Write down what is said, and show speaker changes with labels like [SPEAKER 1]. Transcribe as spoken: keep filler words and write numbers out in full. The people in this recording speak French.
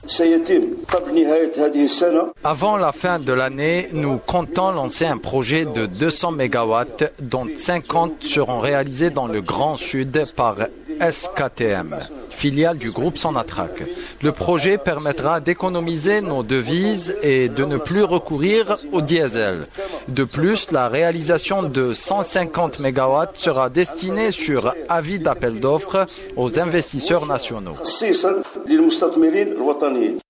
[SPEAKER 1] Avant la fin de l'année, nous comptons lancer un projet de deux cents mégawatts, dont cinquante seront réalisés dans le Grand Sud par S K T M, filiale du groupe Sonatrach. Le projet permettra d'économiser nos devises et de ne plus recourir au diesel. De plus, la réalisation de cent cinquante mégawatts sera destinée sur avis d'appel d'offres aux investisseurs nationaux.